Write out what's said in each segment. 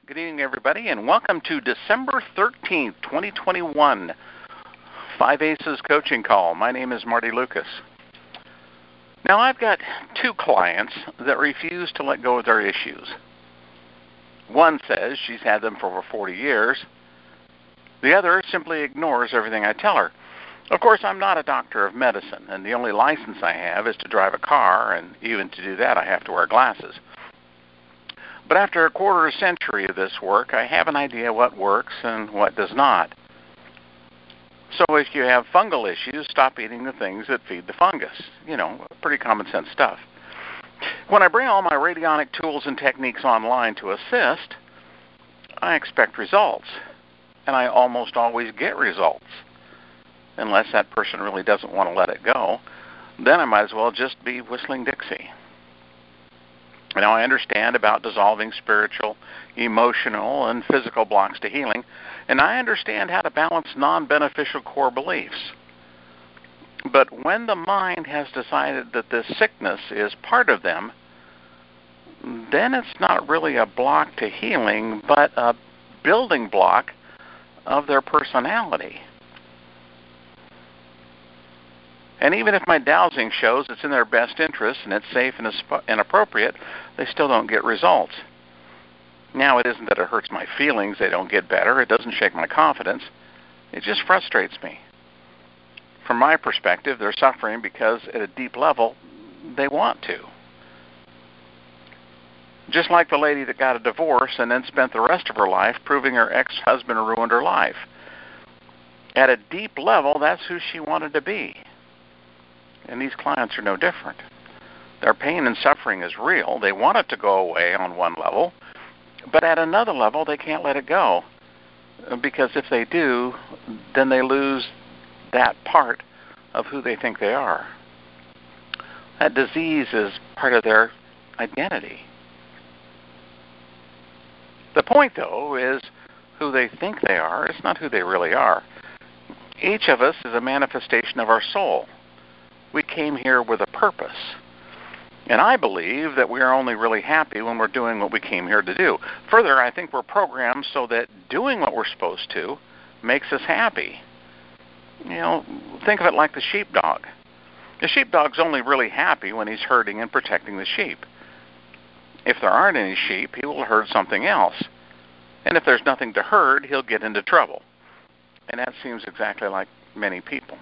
Good evening, everybody, and welcome to December 13th, 2021, 5 Aces Coaching Call. My name is Marty Lucas. Now, I've got two clients that refuse to let go of their issues. One says she's had them for over 40 years. The other simply ignores everything I tell her. Of course, I'm not a doctor of medicine, and the only license I have is to drive a car, and even to do that, I have to wear glasses. But after a quarter century of this work, I have an idea what works and what does not. So if you have fungal issues, stop eating the things that feed the fungus. Pretty common sense stuff. When I bring all my radionic tools and techniques online to assist, I expect results. And I almost always get results. Unless that person really doesn't want to let it go, then I might as well just be whistling Dixie. Now, I understand about dissolving spiritual, emotional, and physical blocks to healing, and I understand how to balance non-beneficial core beliefs. But when the mind has decided that this sickness is part of them, then it's not really a block to healing, but a building block of their personality. And even if my dowsing shows it's in their best interest and it's safe and appropriate, they still don't get results. Now, it isn't that it hurts my feelings they don't get better. It doesn't shake my confidence. It just frustrates me. From my perspective, they're suffering because at a deep level, they want to. Just like the lady that got a divorce and then spent the rest of her life proving her ex-husband ruined her life. At a deep level, that's who she wanted to be. And these clients are no different. Their pain and suffering is real. They want it to go away on one level, but at another level, they can't let it go. Because if they do, then they lose that part of who they think they are. That disease is part of their identity. The point, though, is who they think they are. It's not who they really are. Each of us is a manifestation of our soul. We came here with a purpose. And I believe that we are only really happy when we're doing what we came here to do. Further, I think we're programmed so that doing what we're supposed to makes us happy. Think of it like the sheepdog. The sheepdog's only really happy when he's herding and protecting the sheep. If there aren't any sheep, he will herd something else. And if there's nothing to herd, he'll get into trouble. And that seems exactly like many people.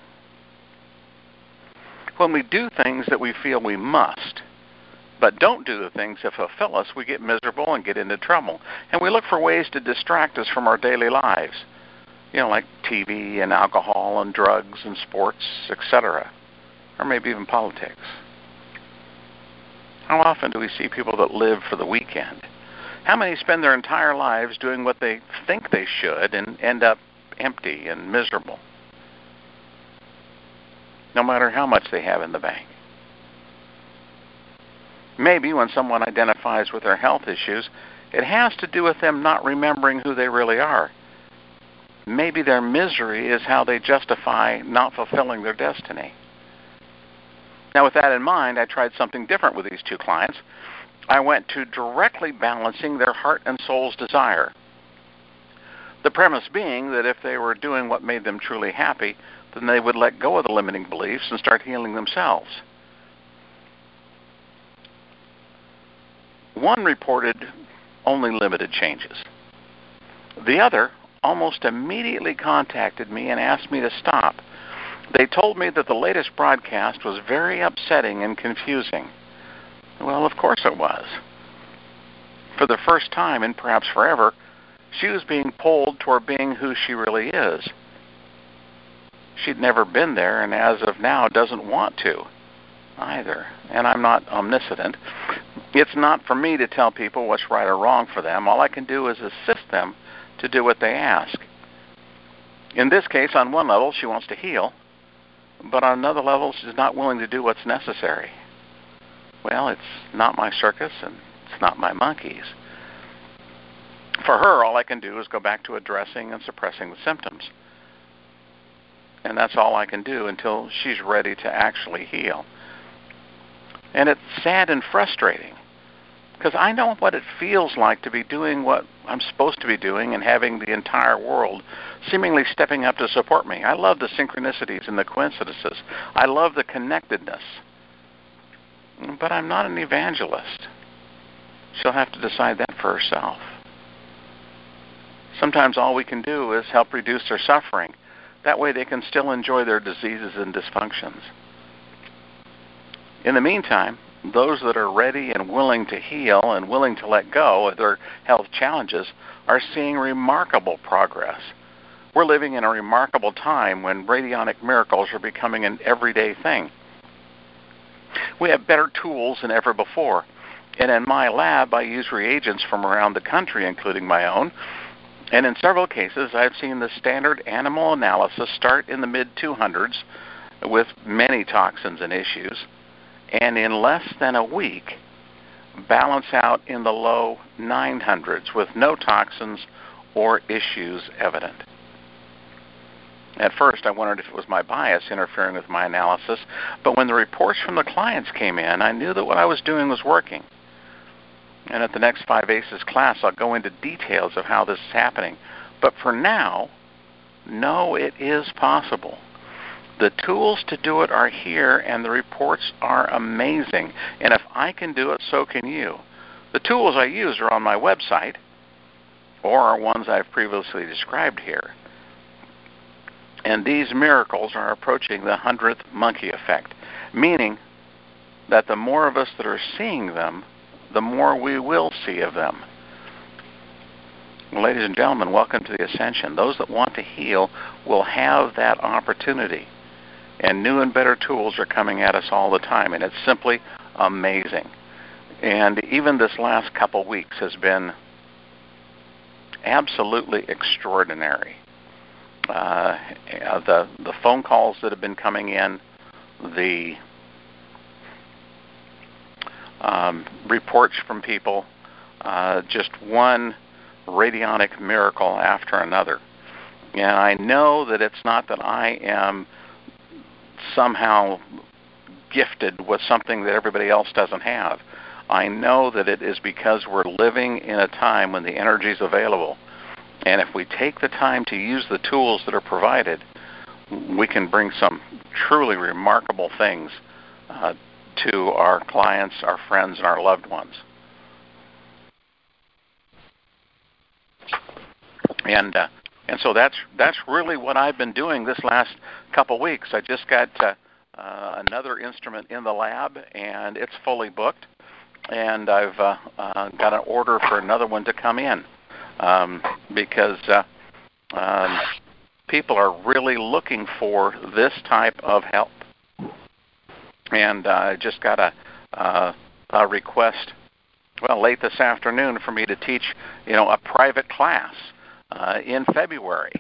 When we do things that we feel we must, but don't do the things that fulfill us, we get miserable and get into trouble. And we look for ways to distract us from our daily lives, like TV and alcohol and drugs and sports, etc., or maybe even politics. How often do we see people that live for the weekend? How many spend their entire lives doing what they think they should and end up empty and miserable? No matter how much they have in the bank. Maybe when someone identifies with their health issues, it has to do with them not remembering who they really are. Maybe their misery is how they justify not fulfilling their destiny. Now, with that in mind, I tried something different with these two clients. I went to directly balancing their heart and soul's desire. The premise being that if they were doing what made them truly happy, then they would let go of the limiting beliefs and start healing themselves. One reported only limited changes. The other almost immediately contacted me and asked me to stop. They told me that the latest broadcast was very upsetting and confusing. Well, of course it was. For the first time, and perhaps forever, she was being pulled toward being who she really is. She'd never been there, and as of now, doesn't want to either. And I'm not omniscient. It's not for me to tell people what's right or wrong for them. All I can do is assist them to do what they ask. In this case, on one level, she wants to heal, but on another level, she's not willing to do what's necessary. Well, it's not my circus, and it's not my monkeys. For her, all I can do is go back to addressing and suppressing the symptoms. And that's all I can do until she's ready to actually heal. And it's sad and frustrating because I know what it feels like to be doing what I'm supposed to be doing and having the entire world seemingly stepping up to support me. I love the synchronicities and the coincidences. I love the connectedness. But I'm not an evangelist. She'll have to decide that for herself. Sometimes all we can do is help reduce their suffering. That way they can still enjoy their diseases and dysfunctions. In the meantime, those that are ready and willing to heal and willing to let go of their health challenges are seeing remarkable progress. We're living in a remarkable time when radionic miracles are becoming an everyday thing. We have better tools than ever before. And in my lab, I use reagents from around the country, including my own. And in several cases, I've seen the standard animal analysis start in the mid-200s with many toxins and issues, and in less than a week, balance out in the low 900s with no toxins or issues evident. At first, I wondered if it was my bias interfering with my analysis, but when the reports from the clients came in, I knew that what I was doing was working. And at the next 5 ACES class, I'll go into details of how this is happening. But for now, no, it is possible. The tools to do it are here, and the reports are amazing. And if I can do it, so can you. The tools I use are on my website, or are ones I've previously described here. And these miracles are approaching the 100th monkey effect, meaning that the more of us that are seeing them, the more we will see of them. Well, ladies and gentlemen, welcome to the Ascension. Those that want to heal will have that opportunity. And new and better tools are coming at us all the time, and it's simply amazing. And even this last couple weeks has been absolutely extraordinary. The phone calls that have been coming in, the reports from people, just one radionic miracle after another. And I know that it's not that I am somehow gifted with something that everybody else doesn't have. I know that it is because we're living in a time when the energy is available. And if we take the time to use the tools that are provided, we can bring some truly remarkable things to our clients, our friends, and our loved ones. And so that's really what I've been doing this last couple weeks. I just got another instrument in the lab, and it's fully booked. And I've got an order for another one to come in because people are really looking for this type of help. And I just got a request, late this afternoon for me to teach, a private class in February.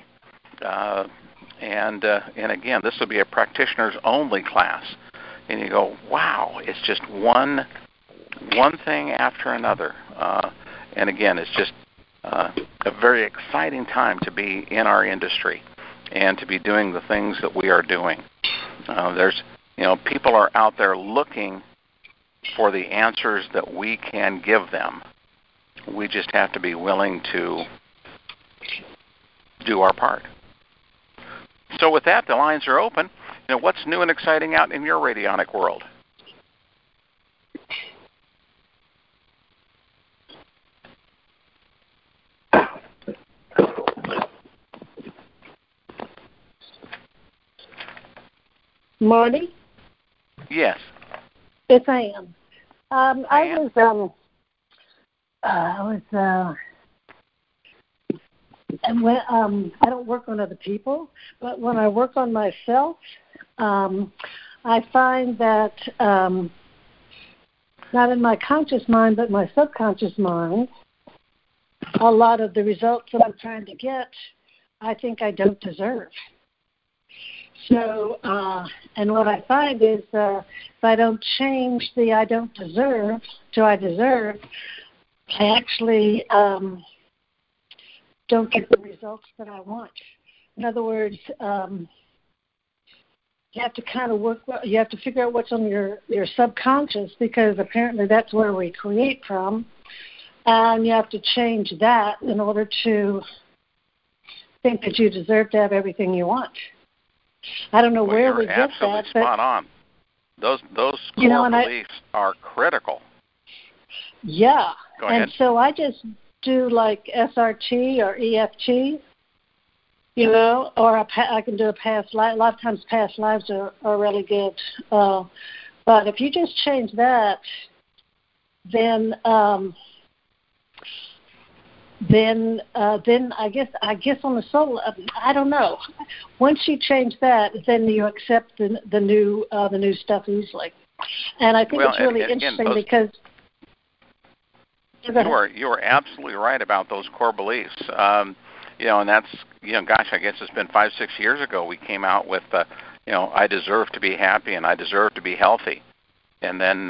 And again, this will be a practitioners only class. And you go, wow, it's just one thing after another. And again, it's just a very exciting time to be in our industry and to be doing the things that we are doing. People are out there looking for the answers that we can give them. We just have to be willing to do our part. So with that, the lines are open. What's new and exciting out in your radionic world? Marty? Yes. Yes, I am. I don't work on other people, but when I work on myself, I find that not in my conscious mind, but my subconscious mind, a lot of the results that I'm trying to get, I think I don't deserve. So, and what I find is if I don't change the I don't deserve to I deserve, I actually don't get the results that I want. In other words, you have to kind of work. You have to figure out what's on your subconscious, because apparently that's where we create from, and you have to change that in order to think that you deserve to have everything you want. I don't know where we get that. You're absolutely spot on. Those core beliefs are critical. Yeah. Go ahead. And so I just do like SRT or EFT, or I can do a past life. A lot of times past lives are really good. But if you just change that, then I guess on the soul, I don't know. Once you change that, then you accept the new stuff easily. And I think it's really interesting because you are absolutely right about those core beliefs. And that's gosh, I guess it's been 5-6 years ago we came out with I deserve to be happy and I deserve to be healthy, and then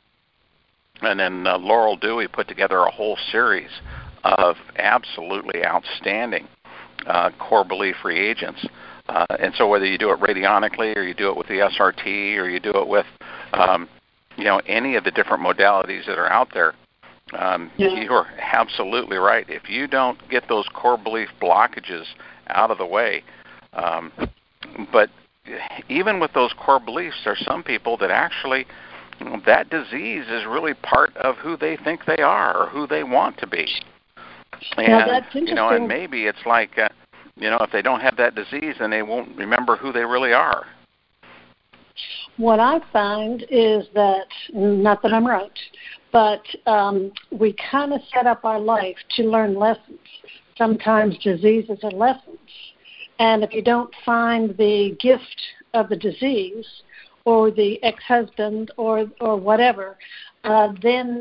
Laurel Dewey put together a whole series of absolutely outstanding core belief reagents. And so whether you do it radionically or you do it with the SRT or you do it with any of the different modalities that are out there, you're absolutely right. If you don't get those core belief blockages out of the way, but even with those core beliefs, there's some people that actually that disease is really part of who they think they are or who they want to be. And that's interesting. And maybe it's like if they don't have that disease, then they won't remember who they really are. What I find is that, not that I'm right, but we kind of set up our life to learn lessons. Sometimes diseases are lessons. And if you don't find the gift of the disease or the ex-husband or whatever, then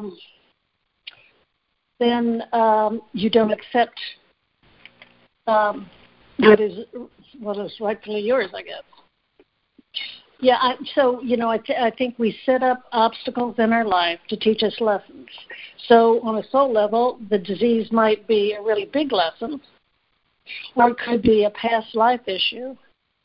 you don't accept what is rightfully yours, I guess. Yeah, I think we set up obstacles in our life to teach us lessons. So on a soul level, the disease might be a really big lesson, or it could be a past life issue.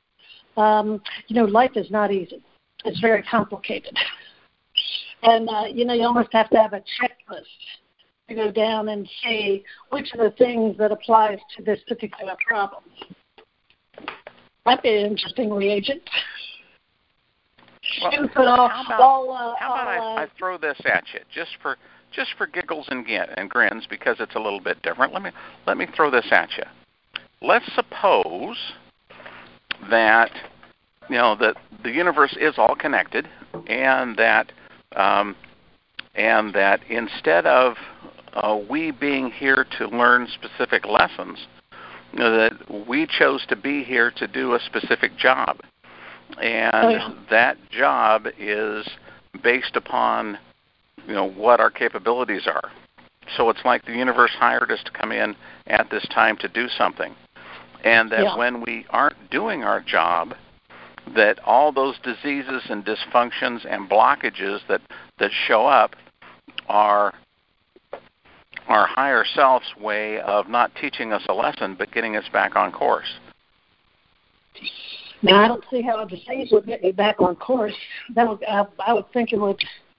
Life is not easy. It's very complicated. And, you almost have to have a checklist to go down and see which of the things that applies to this particular problem. That'd be an interesting reagent. Well, how about I throw this at you just for giggles and grins, because it's a little bit different. Let me throw this at you. Let's suppose that that the universe is all connected, and that instead of we being here to learn specific lessons, that we chose to be here to do a specific job. And that job is based upon, what our capabilities are. So it's like the universe hired us to come in at this time to do something. And that when we aren't doing our job, that all those diseases and dysfunctions and blockages that show up are our higher self's way of not teaching us a lesson, but getting us back on course. Now, I don't see how a disease would get me back on course. I would think it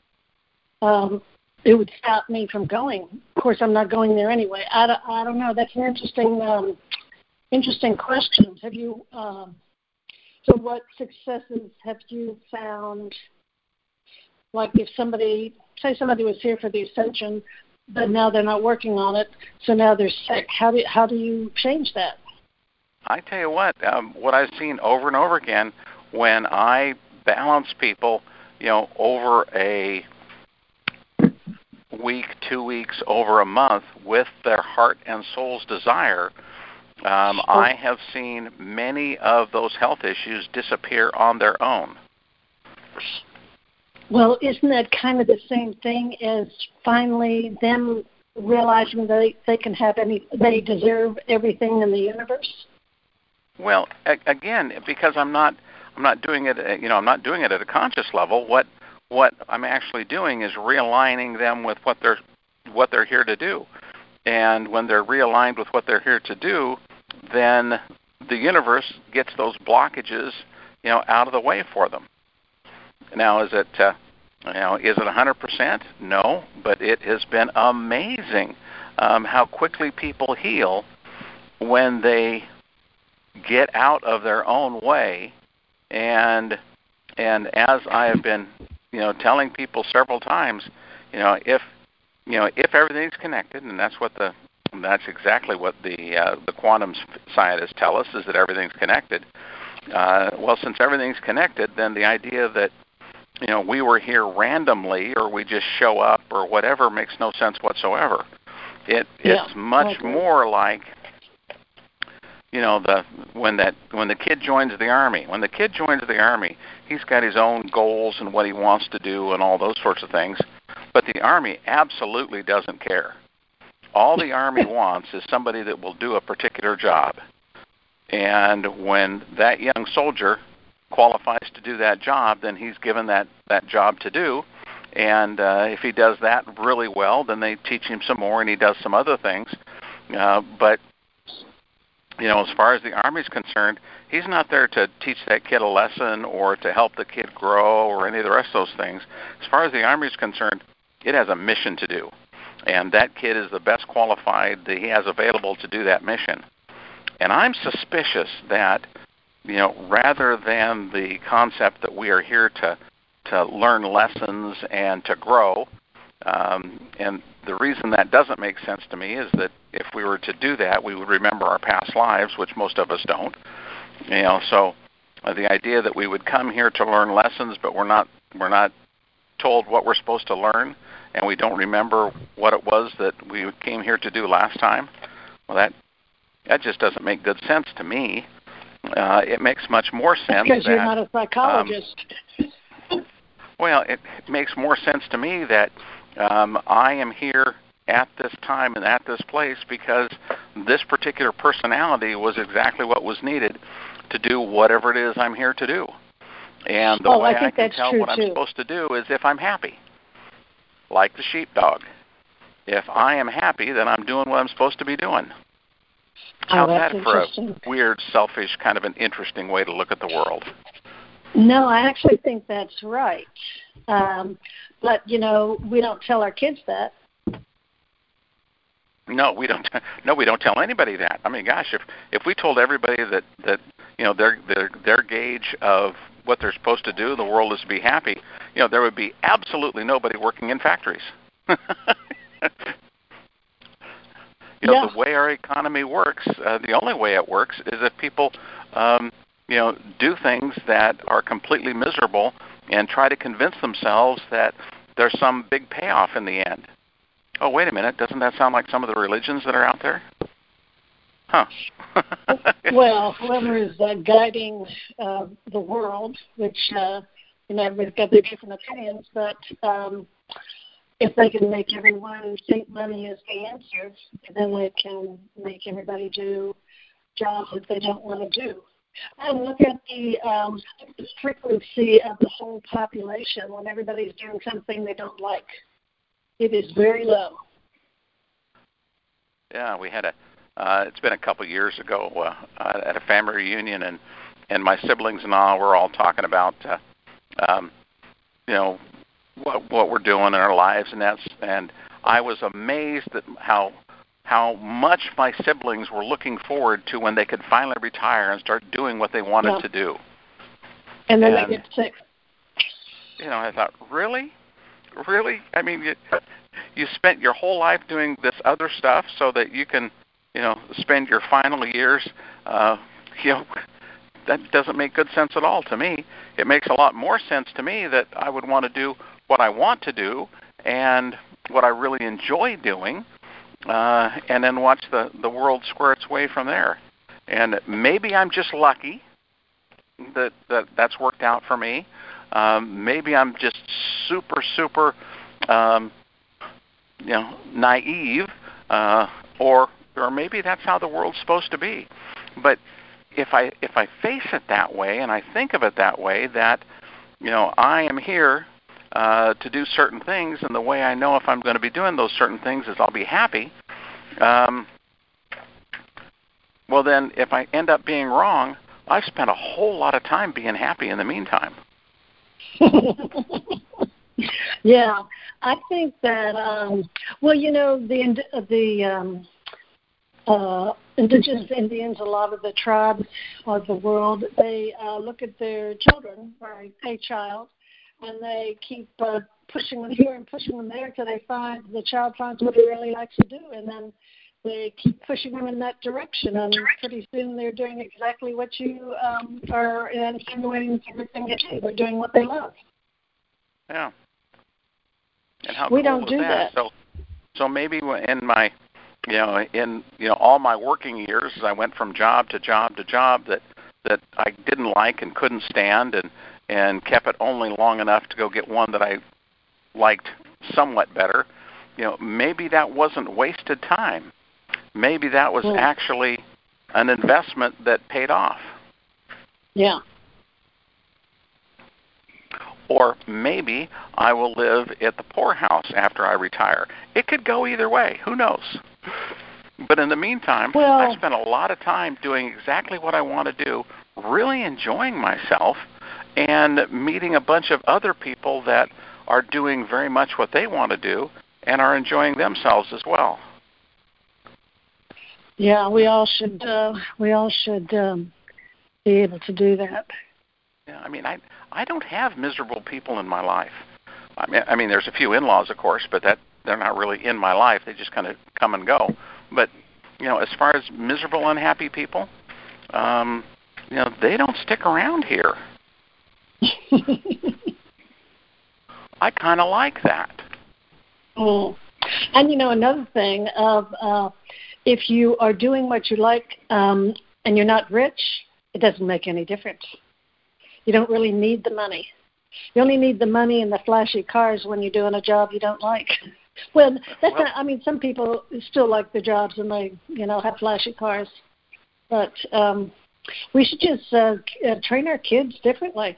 would stop me from going. Of course, I'm not going there anyway. I don't know. That's an interesting question. Have you? So, what successes have you found? Like, if somebody was here for the ascension, but now they're not working on it, so now they're sick. How do you change that? I tell you what I've seen over and over again when I balance people, over a week, 2 weeks, over a month with their heart and soul's desire, I have seen many of those health issues disappear on their own. Well, isn't that kind of the same thing as finally them realizing they can have they deserve everything in the universe? Well, again, because I'm not doing it, I'm not doing it at a conscious level. What I'm actually doing is realigning them with what they're here to do. And when they're realigned with what they're here to do, then the universe gets those blockages out of the way for them. Now, is it 100%? No, but it has been amazing how quickly people heal when they get out of their own way. And as I have been, telling people several times, if everything's connected, and that's exactly what the quantum scientists tell us, is that everything's connected. Well, since everything's connected, then the idea that we were here randomly or we just show up or whatever makes no sense whatsoever. It's much more like when the kid joins the army. When the kid joins the army, he's got his own goals and what he wants to do and all those sorts of things. But the Army absolutely doesn't care. All the Army wants is somebody that will do a particular job. And when that young soldier qualifies to do that job, then he's given that job to do. And if he does that really well, then they teach him some more and he does some other things. But as far as the Army's concerned, he's not there to teach that kid a lesson or to help the kid grow or any of the rest of those things. As far as the Army's concerned, it has a mission to do. And that kid is the best qualified that he has available to do that mission. And I'm suspicious that, rather than the concept that we are here to learn lessons and to grow, and the reason that doesn't make sense to me is that if we were to do that, we would remember our past lives, which most of us don't. So the idea that we would come here to learn lessons, but we're not told what we're supposed to learn, and we don't remember what it was that we came here to do last time, well, that just doesn't make good sense to me. It makes much more sense because you're not a psychologist. Well, it makes more sense to me that I am here at this time and at this place because this particular personality was exactly what was needed to do whatever it is I'm here to do. And the way I can tell what I'm supposed to do is if I'm happy, like the sheepdog. If I am happy, then I'm doing what I'm supposed to be doing. How's that for a weird, selfish, kind of an interesting way to look at the world? No, I actually think that's right. But, we don't tell our kids that. No, we don't. No, we don't tell anybody that. I mean, gosh, if we told everybody that their gauge of what they're supposed to do in the world is to be happy, there would be absolutely nobody working in factories. The way our economy works, the only way it works is if people, do things that are completely miserable and try to convince themselves that there's some big payoff in the end. Oh, wait a minute. Doesn't that sound like some of the religions that are out there? Huh. Well, whoever is guiding the world, which, everybody's got their different opinions, but if they can make everyone think money is the answer, then they can make everybody do jobs that they don't want to do. And look at the frequency of the whole population when everybody's doing something they don't like. It is very low. Yeah, we had it's been a couple of years ago at a family reunion, and my siblings and I were all talking about, what we're doing in our lives, and I was amazed at how much my siblings were looking forward to when they could finally retire and start doing what they wanted to do. And then they get sick. I thought, really? I mean, you spent your whole life doing this other stuff so that you can, spend your final years, that doesn't make good sense at all to me. It makes a lot more sense to me that I would want to do what I want to do and what I really enjoy doing, and then watch the world square its way from there. And maybe I'm just lucky that's worked out for me. Maybe I'm just super, naive, or maybe that's how the world's supposed to be. But if I face it that way and I think of it that way, that I am here to do certain things, and the way I know if I'm going to be doing those certain things is I'll be happy. Well, then if I end up being wrong, I've spent a whole lot of time being happy in the meantime. Yeah, I think that the indigenous Indians, a lot of the tribes of the world, they look at their children, or a child, and they keep pushing them here and pushing them there until the child finds what he really likes to do, and then they keep pushing them in that direction, and pretty soon they're doing exactly what you are insinuating is a good thing to do. They're doing what they love. Yeah. And how we cool don't is do that. So maybe in my, all my working years, as I went from job to job to job that I didn't like and couldn't stand, and kept it only long enough to go get one that I liked somewhat better. Maybe that wasn't wasted time. Maybe that was actually an investment that paid off. Yeah. Or maybe I will live at the poorhouse after I retire. It could go either way. Who knows? But in the meantime, I spent a lot of time doing exactly what I want to do, really enjoying myself, and meeting a bunch of other people that are doing very much what they want to do and are enjoying themselves as well. Yeah, we all should be able to do that. Yeah, I don't have miserable people in my life. I mean, there's a few in-laws, of course, but they're not really in my life. They just kind of come and go. But as far as miserable, unhappy people, they don't stick around here. I kind of like that. Mm. And another thing if you are doing what you like and you're not rich, it doesn't make any difference. You don't really need the money. You only need the money and the flashy cars when you're doing a job you don't like. Well, some people still like their jobs and they, have flashy cars. But we should just train our kids differently.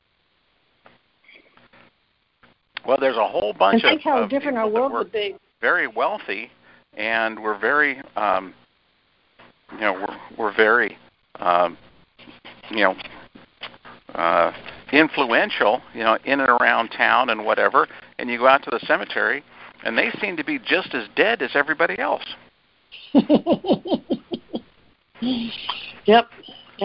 Well, there's a whole bunch and think how different our world would be. Very wealthy, and we're very, we're very, influential, in and around town and whatever. And you go out to the cemetery, and they seem to be just as dead as everybody else. Yep.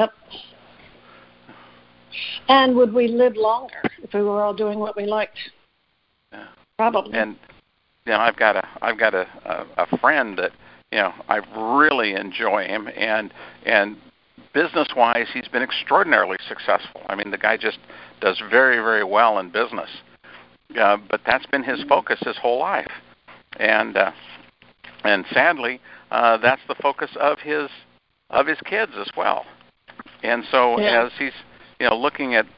And would we live longer if we were all doing what we liked? Yeah. Probably. And I've got a friend that I really enjoy him, and business-wise, he's been extraordinarily successful. I mean, the guy just does very, very well in business. But that's been his focus his whole life, and sadly, that's the focus of his kids as well. And so, as he's looking at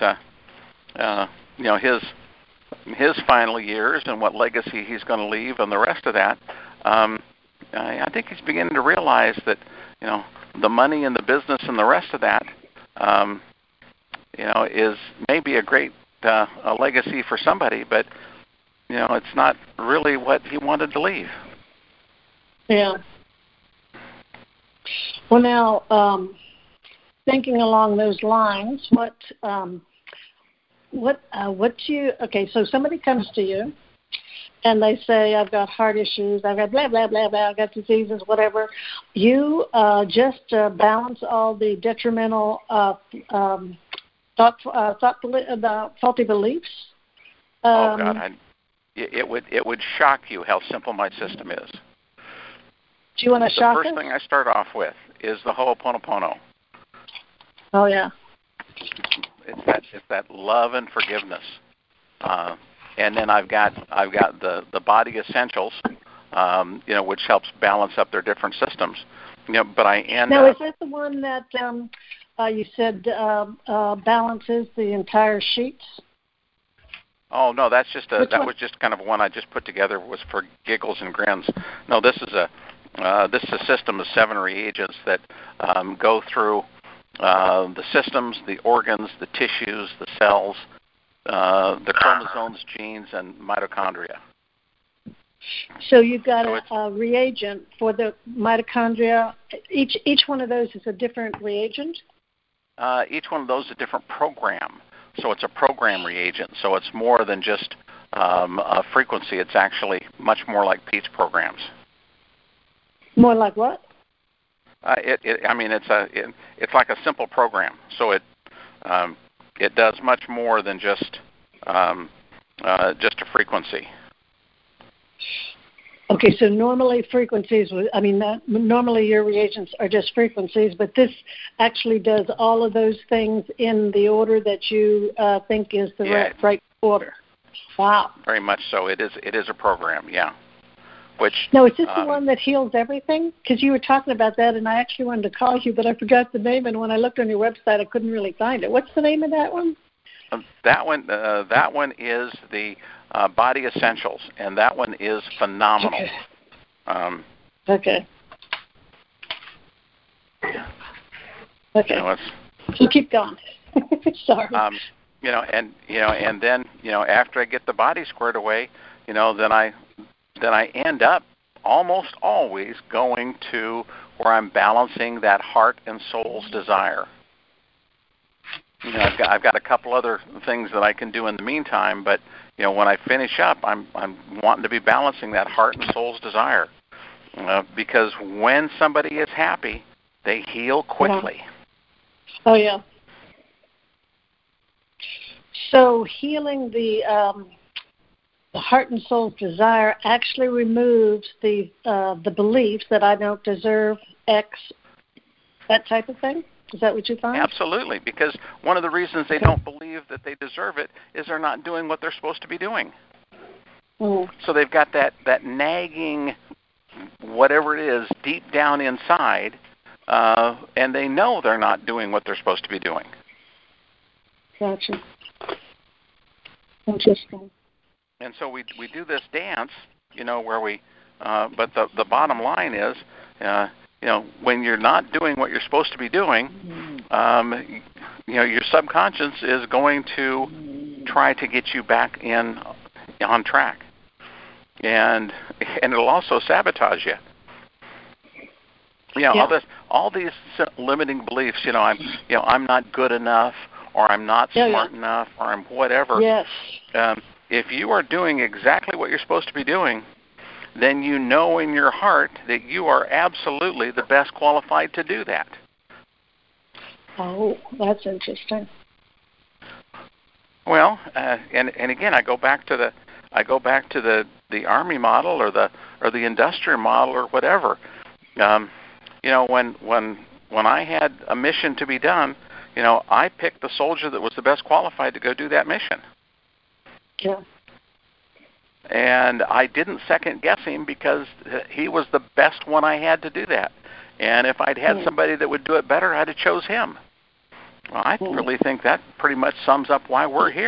his final years and what legacy he's going to leave and the rest of that, I think he's beginning to realize that the money and the business and the rest of that, is maybe a great a legacy for somebody, but it's not really what he wanted to leave. Yeah. Well, now, thinking along those lines, so somebody comes to you and they say, I've got heart issues, I've got blah, blah, blah, blah, I've got diseases, whatever. You just balance all the detrimental faulty beliefs. Oh, God, it would shock you how simple my system is. Do you want to shock us? The first thing I start off with is the Ho'oponopono. Oh, yeah. It's that love and forgiveness, and then I've got the body essentials, which helps balance up their different systems. But I end now, up. Is that the one that you said balances the entire sheets? Oh no, that's just was just kind of one I just put together, was for giggles and grins. No, this is a system of 7 reagents that go through the systems, the organs, the tissues, the cells, the chromosomes, genes, and mitochondria. So you've got a reagent for the mitochondria. Each one of those is a different reagent? each one of those is a different program. So it's a program reagent. So it's more than just a frequency. It's actually much more like Pete's programs. More like what? It's like a simple program. So it does much more than just a frequency. Okay, so normally normally your reagents are just frequencies, but this actually does all of those things in the order that you think is the right order. Wow. Very much so. It is a program, yeah. Now, is this the one that heals everything? Because you were talking about that, and I actually wanted to call you, but I forgot the name, and when I looked on your website, I couldn't really find it. What's the name of that one? That one is the Body Essentials, and that one is phenomenal. Okay. Okay. So keep going. Sorry. And then after I get the body squared away, then I end up almost always going to where I'm balancing that heart and soul's desire. I've got a couple other things that I can do in the meantime, but when I finish up, I'm wanting to be balancing that heart and soul's desire, because when somebody is happy, they heal quickly. Oh yeah. So healing the heart and soul's desire actually removes the beliefs that I don't deserve X, that type of thing? Is that what you find? Absolutely, because one of the reasons they don't believe that they deserve it is they're not doing what they're supposed to be doing. Mm. So they've got that nagging, whatever it is, deep down inside, and they know they're not doing what they're supposed to be doing. Gotcha. Interesting. And so we do this dance, where we, but the bottom line is, when you're not doing what you're supposed to be doing, your subconscious is going to try to get you back on track, and it'll also sabotage you. All these limiting beliefs. I'm not good enough, or I'm not smart enough, or I'm whatever. Yes. If you are doing exactly what you're supposed to be doing, then you know in your heart that you are absolutely the best qualified to do that. Oh, that's interesting. Well, and again, I go back to the Army model or the industrial model or whatever. When I had a mission to be done, I picked the soldier that was the best qualified to go do that mission. Yeah. And I didn't second guess him because he was the best one I had to do that. And if I'd had somebody that would do it better, I'd have chose him. Well, I really think that pretty much sums up why we're here.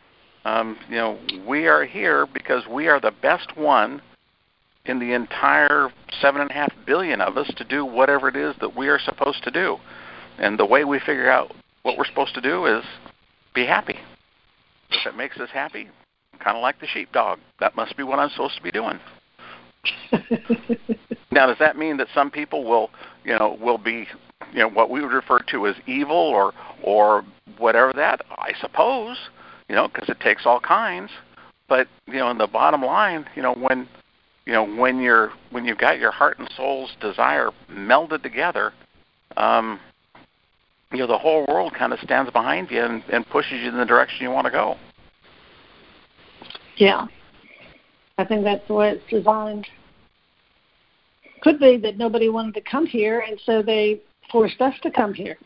We are here because we are the best one in the entire 7.5 billion of us to do whatever it is that we are supposed to do. And the way we figure out what we're supposed to do is be happy. If it makes us happy, kind of like the sheepdog, that must be what I'm supposed to be doing. Now, does that mean that some people will be, what we would refer to as evil or whatever that? I suppose, because it takes all kinds. But in the bottom line, when you've got your heart and soul's desire melded together, the whole world kind of stands behind you and pushes you in the direction you want to go. Yeah. I think that's the way it's designed. Could be that nobody wanted to come here, and so they forced us to come here.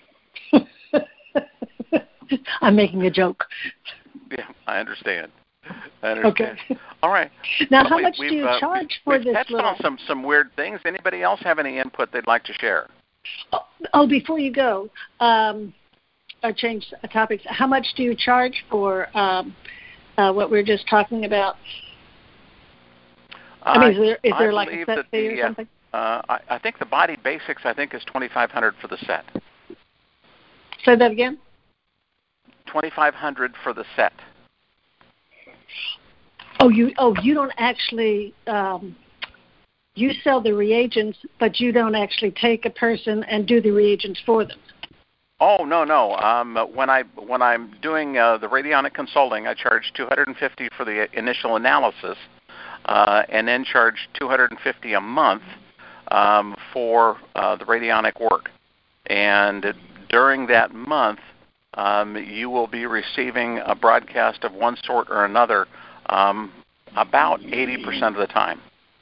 I'm making a joke. Yeah, I understand. Okay. All right. Now, how much do you charge for this? We've touched on some weird things. Anybody else have any input they'd like to share? Oh, before you go, or change topics, how much do you charge for what we were just talking about? Is there like a set fee or something? I think the Body Basics, is $2,500 for the set. Say that again? $2,500 for the set. You don't actually you sell the reagents, but you don't actually take a person and do the reagents for them. Oh, no, no. When I'm doing the radionic consulting, I charge $250 for the initial analysis, and then charge $250 a month for the radionic work. And during that month, you will be receiving a broadcast of one sort or another about 80% of the time.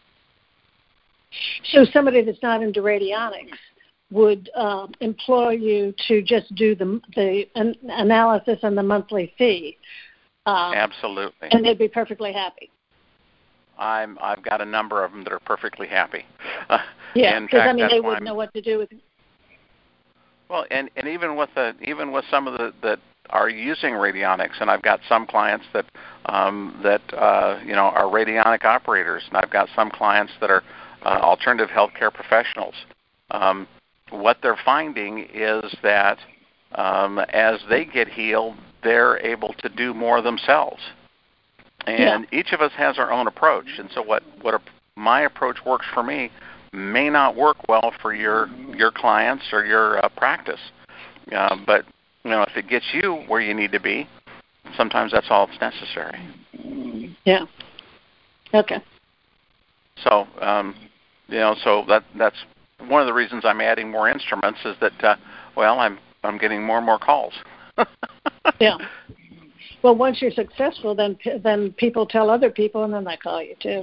So somebody that's not into radionics would employ you to just do the analysis and the monthly fee. Absolutely. And they'd be perfectly happy. I've got a number of them that are perfectly happy. Yeah, because I mean they wouldn't know what to do with it. Well, and even with some of the that are using radionics, and I've got some clients that are radionic operators, and I've got some clients that are alternative healthcare professionals. What they're finding is that as they get healed, they're able to do more themselves. And each of us has our own approach. And so my approach works for me may not work well for your clients or your practice. But if it gets you where you need to be, sometimes that's all that's necessary. Yeah. Okay. So so that's one of the reasons I'm adding more instruments is that I'm getting more and more calls. Yeah. Well, once you're successful, then people tell other people, and then they call you too.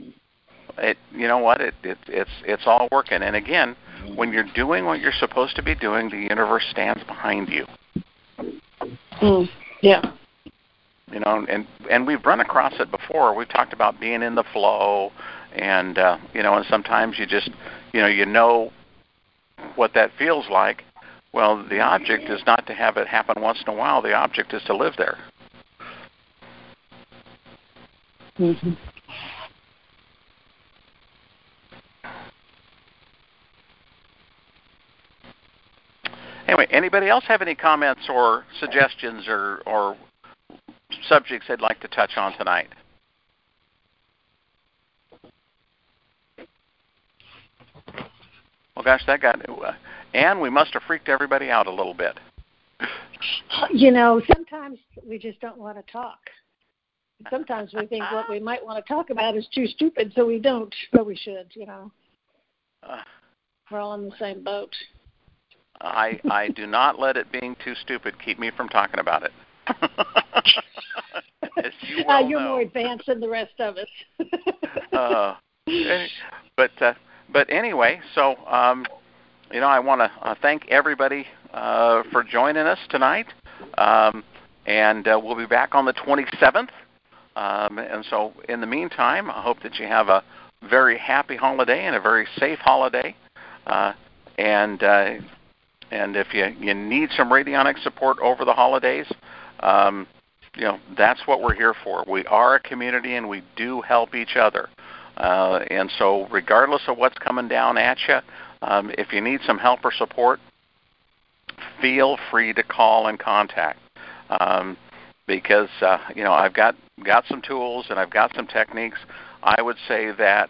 It's all working. And again, when you're doing what you're supposed to be doing, the universe stands behind you. Yeah. And we've run across it before. We've talked about being in the flow, and and sometimes you just you know what that feels like. Well, the object is not to have it happen once in a while. The object is to live there. Mm-hmm. Anyway, anybody else have any comments or suggestions or subjects they'd like to touch on tonight? Well, gosh, Anne, we must have freaked everybody out a little bit. Sometimes we just don't want to talk. Sometimes we think what we might want to talk about is too stupid, so we don't, but we should, We're all in the same boat. I do not let it being too stupid keep me from talking about it. As you well You're know. more advanced than the rest of us. But anyway, so I want to thank everybody for joining us tonight, and we'll be back on the 27th. And so, in the meantime, I hope that you have a very happy holiday and a very safe holiday. And if you need some radionic support over the holidays, that's what we're here for. We are a community, and we do help each other. And so, regardless of what's coming down at you, if you need some help or support, feel free to call and contact. Because I've got some tools and I've got some techniques. I would say that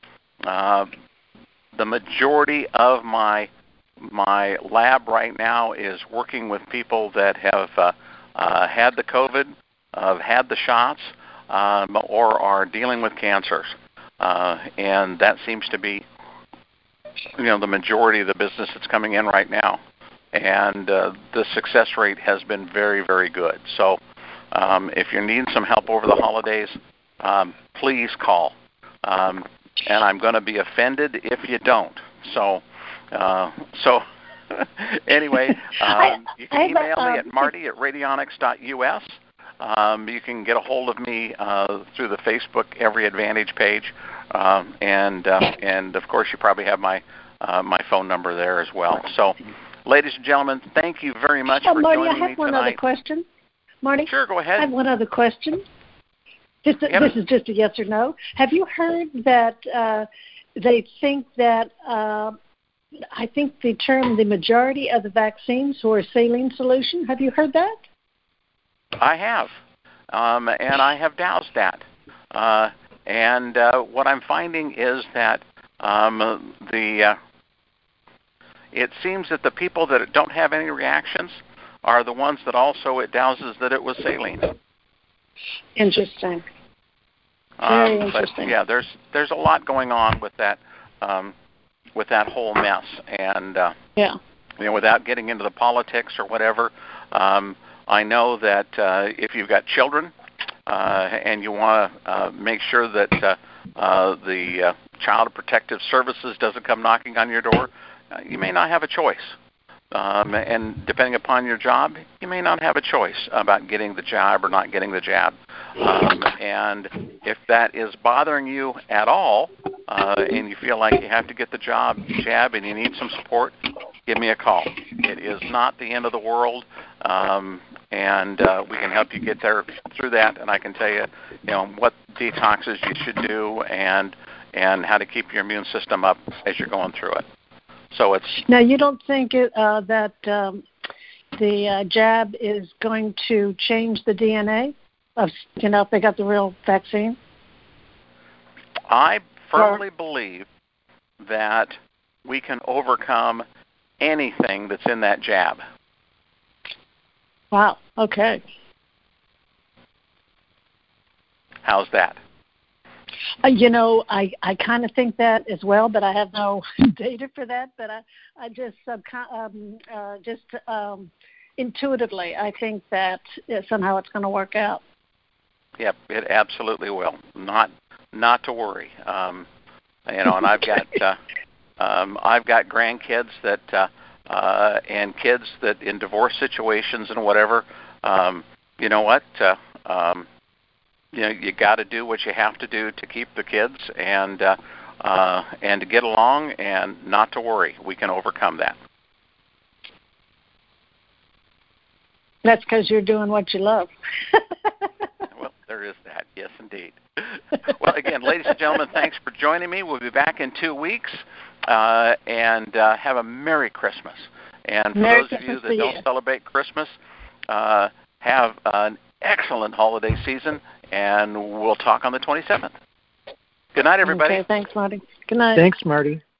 the majority of my lab right now is working with people that have had the COVID, have had the shots, or are dealing with cancers, and that seems to be the majority of the business that's coming in right now. And the success rate has been very, very good. So if you're needing some help over the holidays, please call. And I'm going to be offended if you don't. So anyway, you can email me at marty@radionics.us. You can get a hold of me through the Facebook Every Advantage page. And of course, you probably have my phone number there as well. So, ladies and gentlemen, thank you very much for Marty, joining me tonight. I have one other question. Marty? Sure, go ahead. I have one other question. This is just a yes or no. Have you heard that they think that, I think the majority of the vaccines were a saline solution? Have you heard that? I have, and I have doused that. What I'm finding is that it seems that the people that don't have any reactions are the ones that also it douses that it was saline. Interesting. Very interesting. But yeah, there's a lot going on with that whole mess, and without getting into the politics or whatever, I know that if you've got children and you want to make sure that the Child Protective Services doesn't come knocking on your door, you may not have a choice. And depending upon your job, you may not have a choice about getting the jab or not getting the jab. And if that is bothering you at all, and you feel like you have to get the jab and you need some support, give me a call. It is not the end of the world, and we can help you get there through that. And I can tell you, what detoxes you should do and how to keep your immune system up as you're going through it. So it's now. You don't think that the jab is going to change the DNA of if they got the real vaccine? I firmly believe that we can overcome anything that's in that jab. Wow. Okay. How's that? I kind of think that as well, but I have no data for that. But I just intuitively, I think that somehow it's going to work out. Yep, it absolutely will. Not to worry. And I've got grandkids that and kids that in divorce situations and whatever. You know what? You got to do what you have to do to keep the kids and to get along and not to worry. We can overcome that. That's because you're doing what you love. Well, there is that. Yes, indeed. Well, again, ladies and gentlemen, thanks for joining me. We'll be back in 2 weeks, and have a Merry Christmas. And for Merry those of you Christmas that don't celebrate Christmas, have an excellent holiday season, and we'll talk on the 27th. Good night, everybody. Okay, thanks, Marty. Good night. Thanks, Marty.